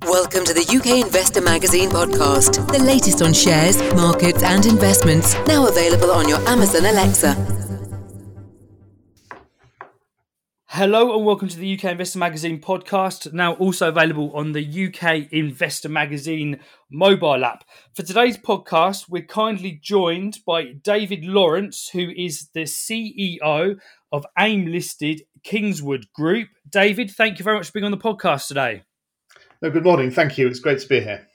Welcome to the UK Investor Magazine podcast, the latest on shares, markets and investments, now available on your Amazon Alexa. Hello and welcome to the UK Investor Magazine podcast, now also available on the UK Investor Magazine mobile app. For today's podcast, we're kindly joined by David Lawrence, who is the CEO of AIM-listed Kingswood Group. David, thank you very much for being on the podcast today. No, good morning. Thank you. It's great to be here.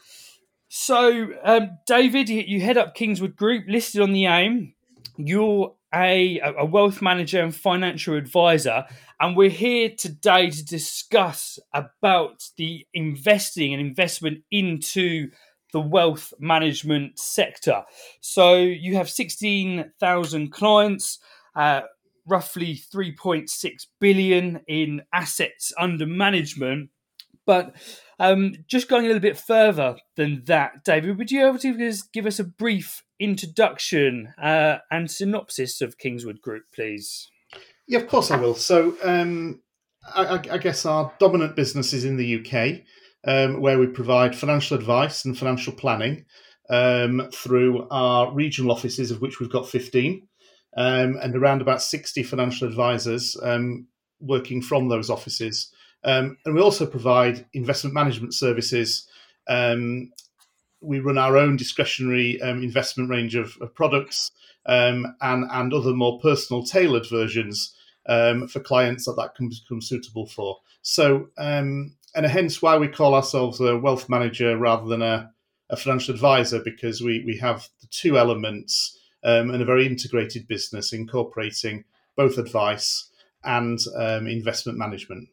So, David, you head up Kingswood Group, listed on the AIM. You're a wealth manager and financial advisor, and we're here today to discuss about the investing and investment into the wealth management sector. So you have 16,000 clients, roughly 3.6 billion in assets under management. But just going a little bit further than that, David, would you be able to give us a brief introduction and synopsis of Kingswood Group, please? Yeah, of course I will. So I guess our dominant business is in the UK, where we provide financial advice and financial planning through our regional offices, of which we've got 15, and around about 60 financial advisors working from those offices. And we also provide investment management services. We run our own discretionary investment range of products and other more personal tailored versions for clients that can become suitable for. So, and hence why we call ourselves a wealth manager rather than a financial advisor, because we have the two elements and a very integrated business incorporating both advice and investment management.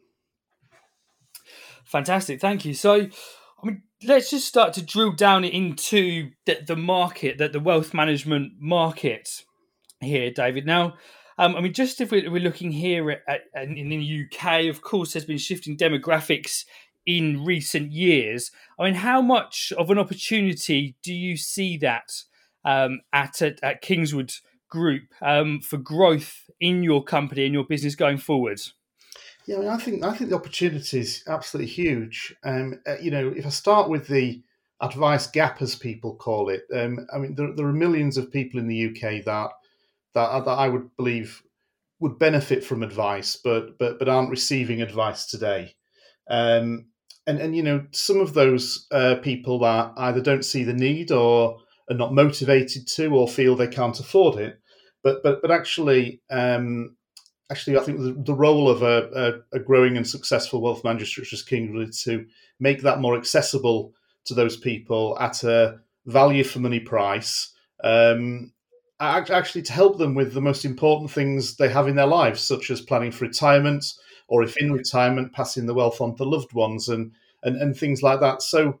Fantastic, thank you. So, let's just start to drill down into the market, the wealth management market here, David. Now, just if we're looking here in the UK, of course, there's been shifting demographics in recent years. How much of an opportunity do you see that at Kingswood Group for growth in your company and your business going forward? Yeah, I think the opportunity is absolutely huge. If I start with the advice gap, as people call it, there are millions of people in the UK that I would believe would benefit from advice, but aren't receiving advice today. And some of those people that either don't see the need or are not motivated to, or feel they can't afford it. But actually. Actually, I think the role of a growing and successful wealth manager such as Kingswood is to make that more accessible to those people at a value for money price, actually to help them with the most important things they have in their lives, such as planning for retirement, or if in retirement, passing the wealth on to loved ones and things like that. So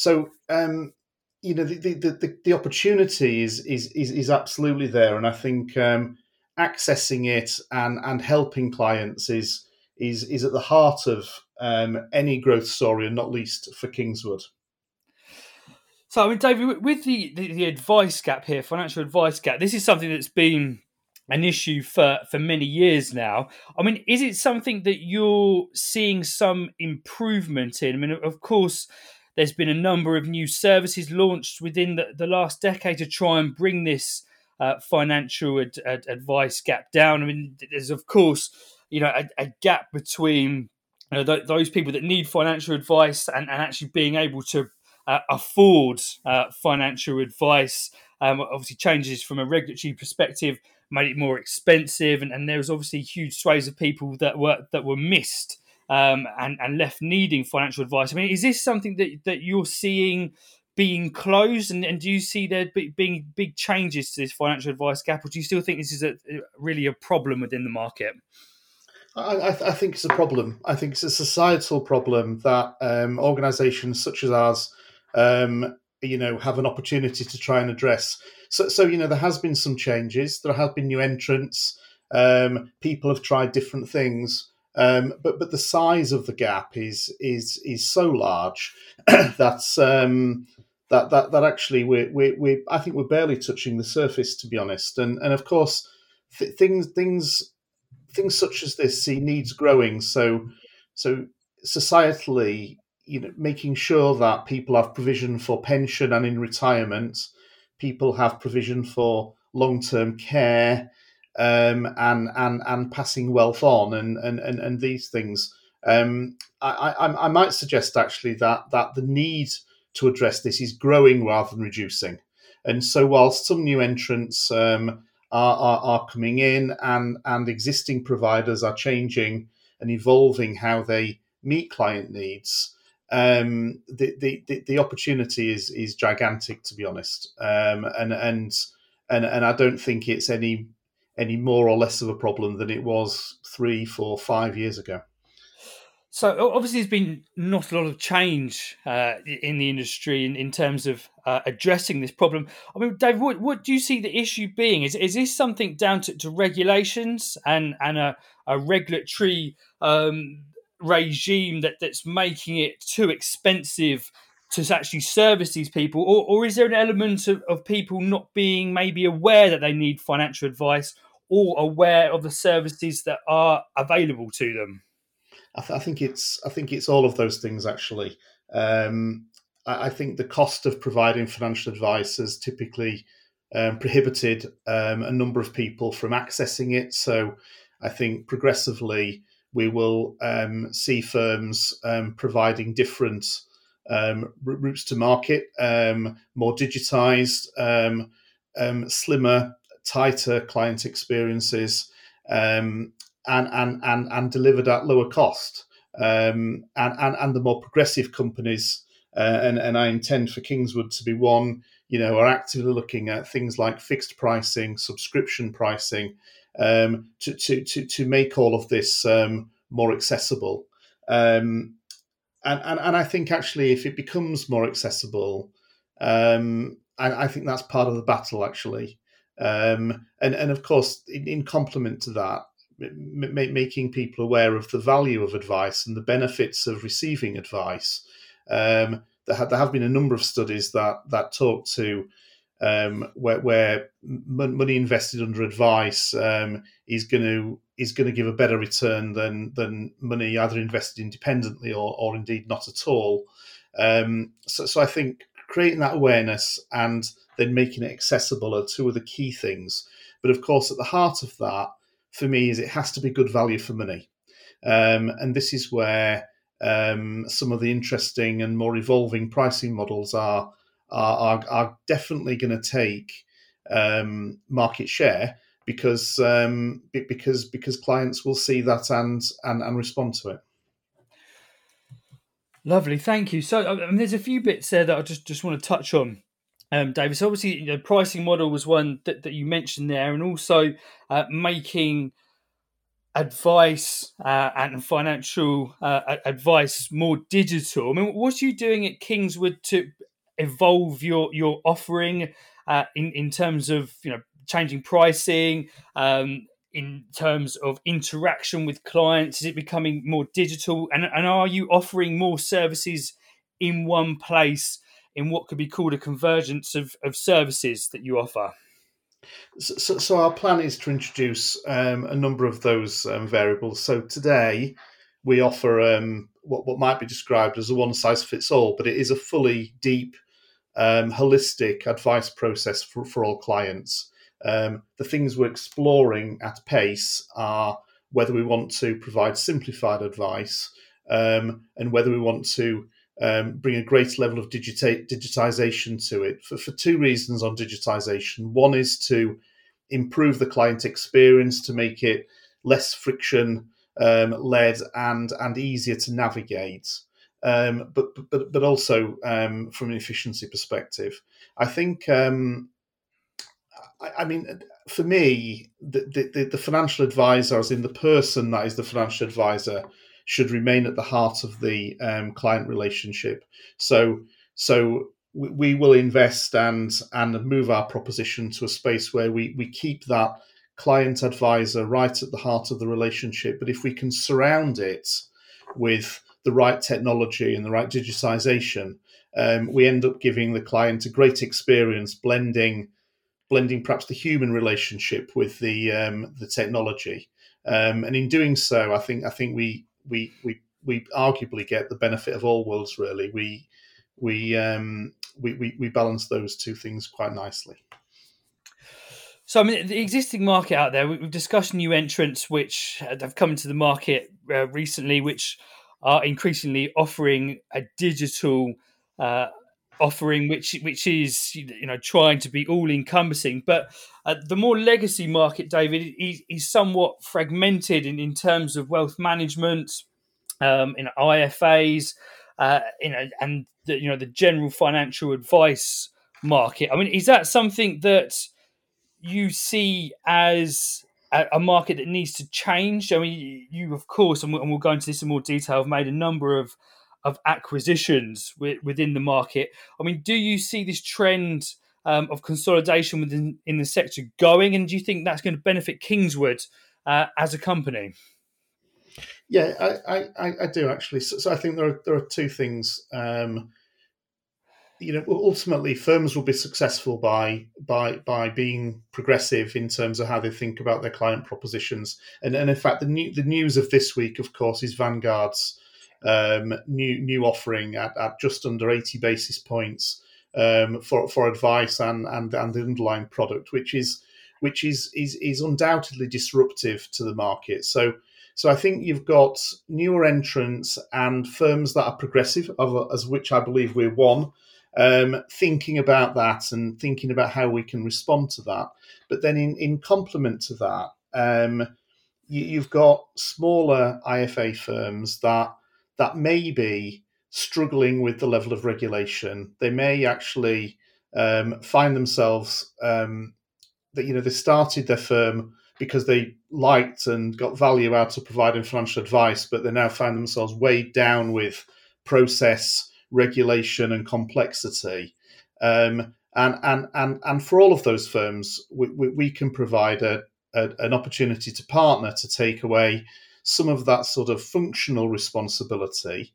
the opportunity is absolutely there, and I think accessing it and helping clients is at the heart of any growth story, and not least for Kingswood. So, David, with the advice gap here, financial advice gap, this is something that's been an issue for many years now. Is it something that you're seeing some improvement in? Of course, there's been a number of new services launched within the last decade to try and bring this financial advice gap down. There's of course, a gap between those people that need financial advice and actually being able to afford financial advice. Obviously, changes from a regulatory perspective made it more expensive, and there was obviously huge swathes of people that were missed and left needing financial advice. Is this something that you're seeing being closed, and do you see there being big changes to this financial advice gap, or do you still think this is really a problem within the market? I think it's a problem. I think it's a societal problem that organisations such as ours, have an opportunity to try and address. So there has been some changes. There have been new entrants. People have tried different things, but the size of the gap is so large that actually we I think we're barely touching the surface, to be honest. And of course, things such as this see needs growing. So societally, making sure that people have provision for pension and in retirement, people have provision for long-term care, and passing wealth on, and these things. I might suggest actually that the need to address this is growing rather than reducing. And so, whilst some new entrants are coming in, and existing providers are changing and evolving how they meet client needs, the opportunity is gigantic, to be honest. And I don't think it's any more or less of a problem than it was 3, 4, 5 years ago. So obviously, there's been not a lot of change in the industry in terms of addressing this problem. I mean, Dave, what do you see the issue being? Is this something down to regulations and a regulatory regime that's making it too expensive to actually service these people, or is there an element of people not being maybe aware that they need financial advice or aware of the services that are available to them? I think it's all of those things, actually. I think the cost of providing financial advice has typically prohibited a number of people from accessing it. So I think progressively we will see firms providing different routes to market, more digitized, slimmer, tighter client experiences, and delivered at lower cost. And the more progressive companies, and I intend for Kingswood to be one, are actively looking at things like fixed pricing, subscription pricing, to make all of this more accessible. And I think actually, if it becomes more accessible, I think that's part of the battle, actually. And of course, in complement to that, making people aware of the value of advice and the benefits of receiving advice. There have been a number of studies that talk to where money invested under advice is going to give a better return than money either invested independently or indeed not at all. So I think creating that awareness and then making it accessible are two of the key things. But of course, at the heart of that, for me, is it has to be good value for money. And this is where some of the interesting and more evolving pricing models are definitely going to take market share, because clients will see that and respond to it. Lovely, thank you. So there's a few bits there that I just want to touch on. David, so obviously, pricing model was one that you mentioned there, and also making advice and financial advice more digital. I mean, what are you doing at Kingswood to evolve your offering in terms of changing pricing, in terms of interaction with clients? Is it becoming more digital, and are you offering more services in one place, in what could be called a convergence of services that you offer? So our plan is to introduce a number of those variables. So today we offer what might be described as a one-size-fits-all, but it is a fully deep, holistic advice process for all clients. The things we're exploring at pace are whether we want to provide simplified advice, and whether we want to bring a greater level of digitization to it, for two reasons on digitization. One is to improve the client experience, to make it less friction led and easier to navigate, but also from an efficiency perspective. I think, I mean, for me, the financial advisor, as in the person that is the financial advisor, should remain at the heart of the client relationship. So we will invest and move our proposition to a space where we keep that client advisor right at the heart of the relationship. But if we can surround it with the right technology and the right digitization, we end up giving the client a great experience, blending perhaps the human relationship with the technology. And in doing so, I think we we arguably get the benefit of all worlds. Really, we balance those two things quite nicely. So, I mean, the existing market out there, we've discussed new entrants which have come into the market recently, which are increasingly offering a digital offering, which is trying to be all encompassing. But the more legacy market, David, is somewhat fragmented in terms of wealth management, IFAs, and the general financial advice market. I mean, is that something that you see as a market that needs to change? I mean, you of course, and we'll go into this in more detail, have made a number of acquisitions within the market. I mean, do you see this trend of consolidation in the sector going, and do you think that's going to benefit Kingswood as a company? Yeah, I do actually. So I think there are two things. Ultimately, firms will be successful by being progressive in terms of how they think about their client propositions. And in fact, the news of this week, of course, is Vanguard's new offering at just under 80 basis points for advice and the underlying product, which is undoubtedly disruptive to the market. So I think you've got newer entrants and firms that are progressive, as which I believe we're one. Thinking about that and thinking about how we can respond to that. But then in complement to that, you've got smaller IFA firms that may be struggling with the level of regulation. They may actually find themselves that they started their firm because they liked and got value out of providing financial advice, but they now find themselves weighed down with process, regulation and complexity, and for all of those firms, we can provide an opportunity to partner to take away some of that sort of functional responsibility,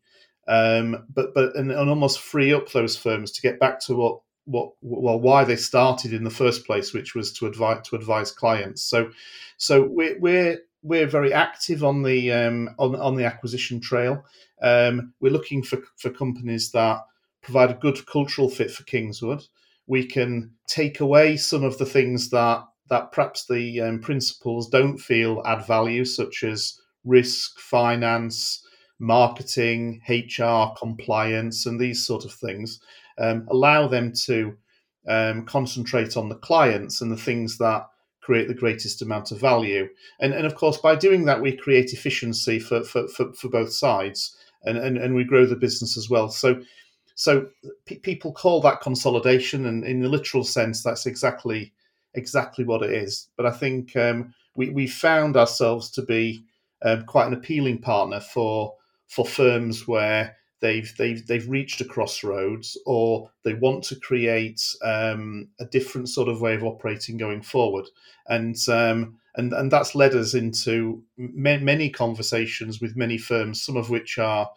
but almost free up those firms to get back to why they started in the first place, which was to advise clients. So we're very active on the acquisition trail. We're looking for companies that provide a good cultural fit for Kingswood. We can take away some of the things that perhaps the principals don't feel add value, such as risk, finance, marketing, HR, compliance, and these sort of things. Allow them to concentrate on the clients and the things that create the greatest amount of value. And of course, by doing that, we create efficiency for both sides, and we grow the business as well. So people call that consolidation, and in the literal sense, that's exactly what it is. But I think we found ourselves to be quite an appealing partner for firms where they've reached a crossroads, or they want to create a different sort of way of operating going forward, and that's led us into many conversations with many firms, some of which are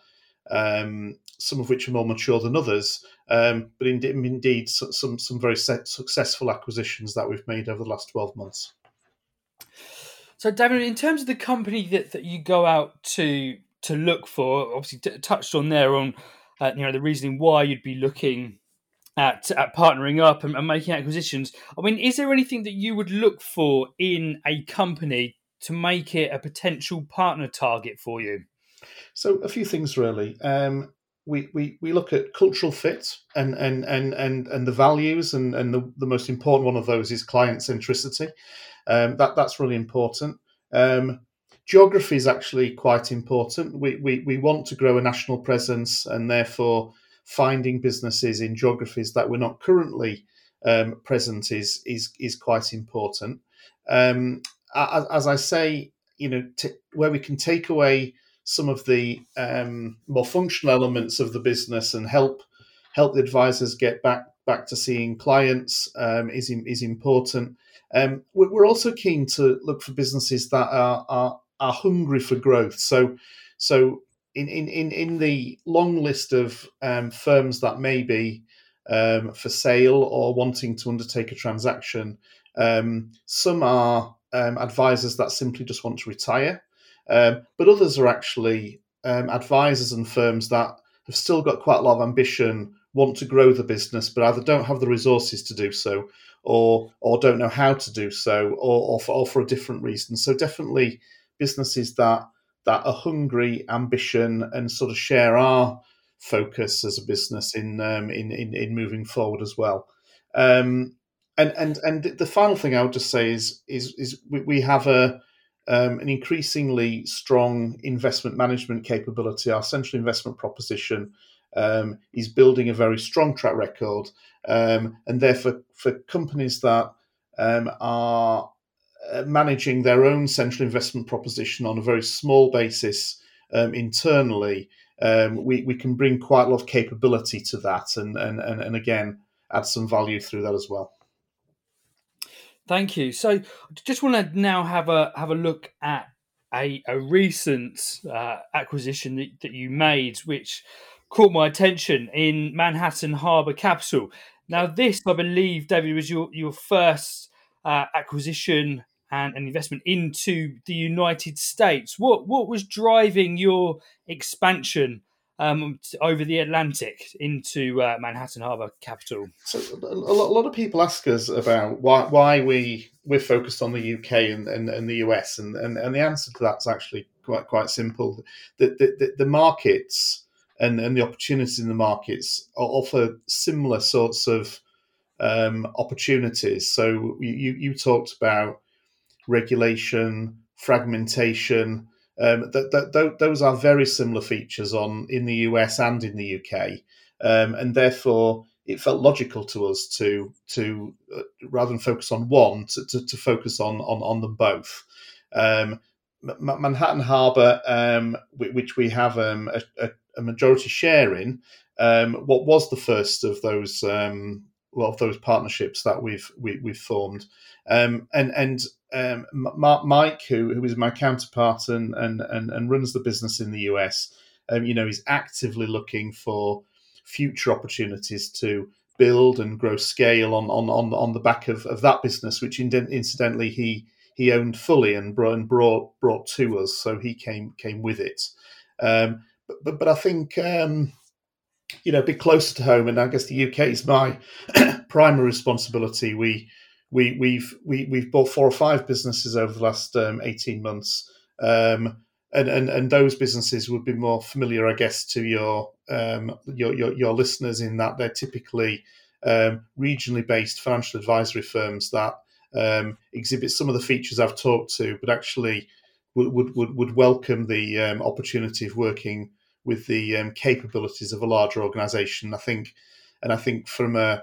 more mature than others, but indeed some very successful acquisitions that we've made over the last 12 months. So, David, in terms of the company that you go out to look for, obviously touched on there on the reasoning why you'd be looking at partnering up and making acquisitions. I mean, is there anything that you would look for in a company to make it a potential partner target for you? So a few things really. We look at cultural fit and the values, and the most important one of those is client centricity. That's really important. Geography is actually quite important. We want to grow a national presence, and therefore finding businesses in geographies that we're not currently present is quite important. As I say, where we can take away some of the more functional elements of the business and help the advisors get back to seeing clients is important. We're also keen to look for businesses that are hungry for growth. So in the long list of firms that may be for sale or wanting to undertake a transaction, some are advisors that simply just want to retire. But others are actually advisors and firms that have still got quite a lot of ambition, want to grow the business, but either don't have the resources to do so, or don't know how to do so, or for a different reason. So definitely businesses that are hungry, ambition, and sort of share our focus as a business in moving forward as well. And the final thing I would just say is we have an increasingly strong investment management capability. Our central investment proposition is building a very strong track record, and therefore for companies that are managing their own central investment proposition on a very small basis internally, we can bring quite a lot of capability to that, and again add some value through that as well. Thank you. So, I just want to now have a look at a recent acquisition that you made, which caught my attention in Manhattan Harbour Capital. Now, this, I believe, David, was your first acquisition and an investment into the United States. What was driving your expansion over the Atlantic into Manhattan Harbour Capital? So a lot of people ask us about why we're focused on the UK and the US, and the answer to that's actually quite simple. The markets and the opportunities in the markets offer similar sorts of opportunities. So you talked about regulation, fragmentation. Those are very similar features in the US and in the UK, and therefore it felt logical to us to rather than focus on one, to focus on them both. Manhattan Harbour, which we have a majority share in, what was the first of those partnerships that we've formed, Mike, who is my counterpart and runs the business in the US, is actively looking for future opportunities to build and grow scale on the back of that business, which incidentally he owned fully and brought to us. So he came with it. But I think a bit closer to home, and I guess the UK is my primary responsibility. We've bought 4 or 5 businesses over the last 18 months, and those businesses would be more familiar, I guess, to your listeners, in that they're typically regionally based financial advisory firms that exhibit some of the features I've talked to, but actually would welcome the opportunity of working with the capabilities of a larger organisation. I think from a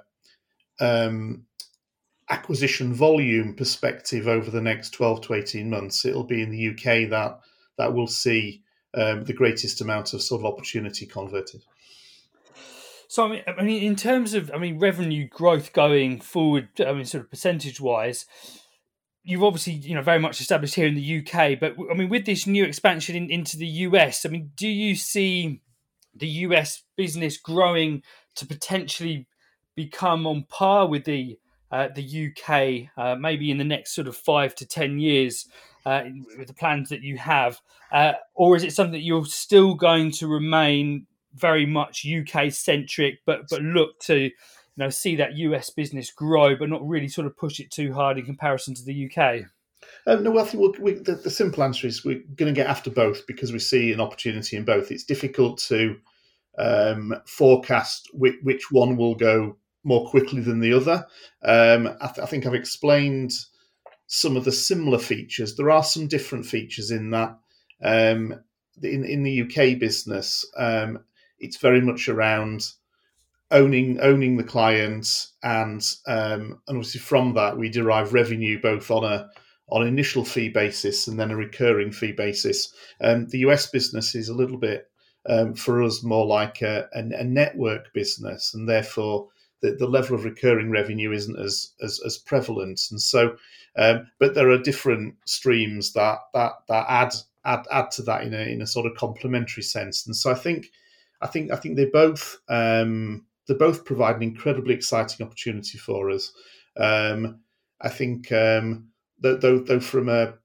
acquisition volume perspective over the next 12 to 18 months, it'll be in the UK that will see the greatest amount of sort of opportunity converted. So, I mean, in terms of, revenue growth going forward, sort of percentage-wise, you've obviously, very much established here in the UK, but with this new expansion into the US, do you see the US business growing to potentially become on par with the UK, maybe in the next sort of 5 to 10 years, with the plans that you have, or is it something that you're still going to remain very much UK centric, but look to see that US business grow, but not really sort of push it too hard in comparison to the UK? No, I think the simple answer is we're going to get after both, because we see an opportunity in both. It's difficult to forecast which one will go more quickly than the other. I think I've explained some of the similar features. There are some different features in that. In the UK business, it's very much around owning the client, and obviously from that we derive revenue both on an initial fee basis and then a recurring fee basis. The US business is a little bit for us more like a network business, and therefore the level of recurring revenue isn't as prevalent. And so, but there are different streams that add to that in a sort of complementary sense. And so I think they both provide an incredibly exciting opportunity for us. I think though from a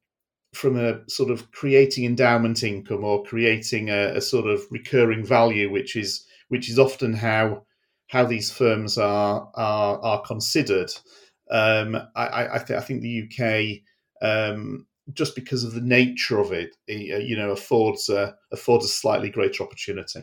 a sort of creating endowment income or creating a sort of recurring value, which is often how these firms are considered. I think the UK, just because of the nature of it, affords a slightly greater opportunity.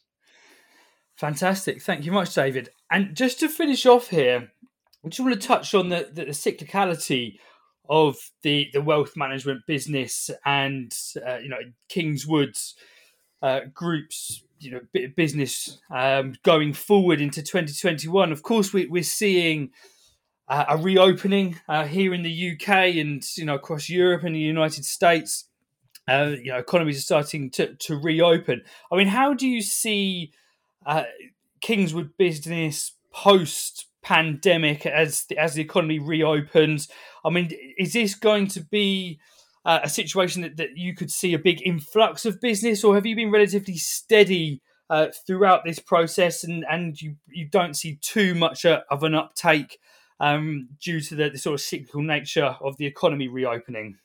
Fantastic. Thank you much, David. And just to finish off here, I just want to touch on the cyclicality of the wealth management business and Kingswood's group's business going forward into 2021. Of course, we're seeing a reopening here in the UK and across Europe and the United States. Economies are starting to reopen. I mean, how do you see Kingswood business post-pandemic as the economy reopens? I mean, is this going to be a situation that you could see a big influx of business, or have you been relatively steady throughout this process and you don't see too much of an uptake due to the sort of cyclical nature of the economy reopening?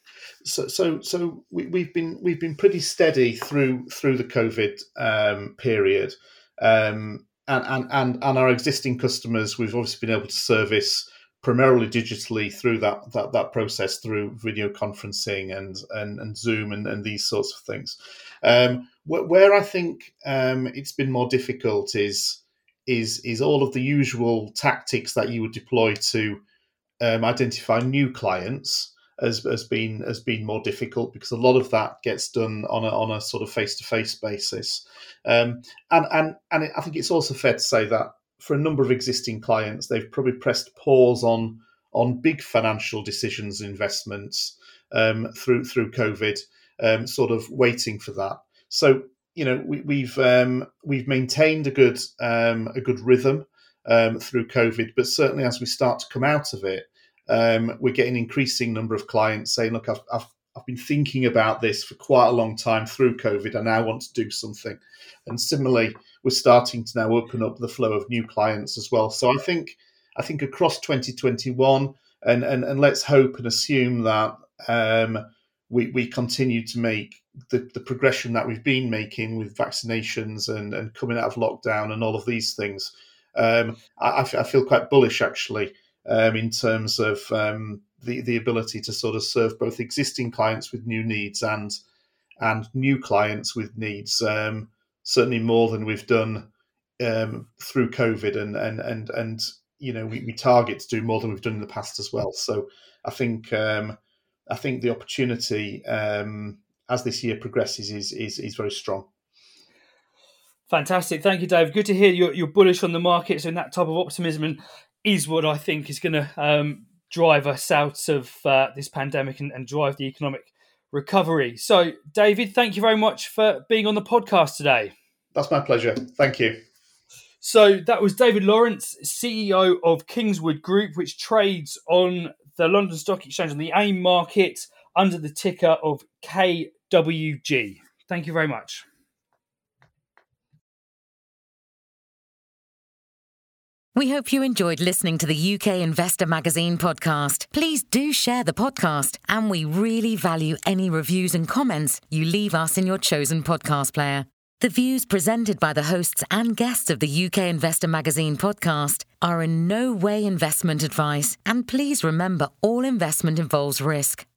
So we've been pretty steady through the COVID period, and our existing customers we've obviously been able to service primarily digitally through that process, through video conferencing and Zoom and these sorts of things. Where I think it's been more difficult is all of the usual tactics that you would deploy to identify new clients has been more difficult, because a lot of that gets done on a sort of face-to-face basis, and I think it's also fair to say that for a number of existing clients, they've probably pressed pause on big financial decisions, investments through COVID, sort of waiting for that. So we've maintained a good rhythm through COVID, but certainly as we start to come out of it, we're getting an increasing number of clients saying, "Look, I've been thinking about this for quite a long time through COVID. I now want to do something." And similarly, we're starting to now open up the flow of new clients as well. So I think across 2021, and let's hope and assume that we continue to make the progression that we've been making with vaccinations and coming out of lockdown and all of these things. I feel quite bullish actually in terms of the ability to sort of serve both existing clients with new needs and new clients with needs, certainly more than we've done through COVID, and we target to do more than we've done in the past as well. So I think the opportunity as this year progresses is very strong. Fantastic. Thank you, Dave. Good to hear you're bullish on the markets, and that type of optimism is what I think is going to drive us out of this pandemic and drive the economic recovery. So, David, thank you very much for being on the podcast today. That's my pleasure. Thank you. So that was David Lawrence, CEO of Kingswood Group, which trades on the London Stock Exchange on the AIM market under the ticker of KWG. Thank you very much. We hope you enjoyed listening to the UK Investor Magazine podcast. Please do share the podcast, and we really value any reviews and comments you leave us in your chosen podcast player. The views presented by the hosts and guests of the UK Investor Magazine podcast are in no way investment advice, and please remember all investment involves risk.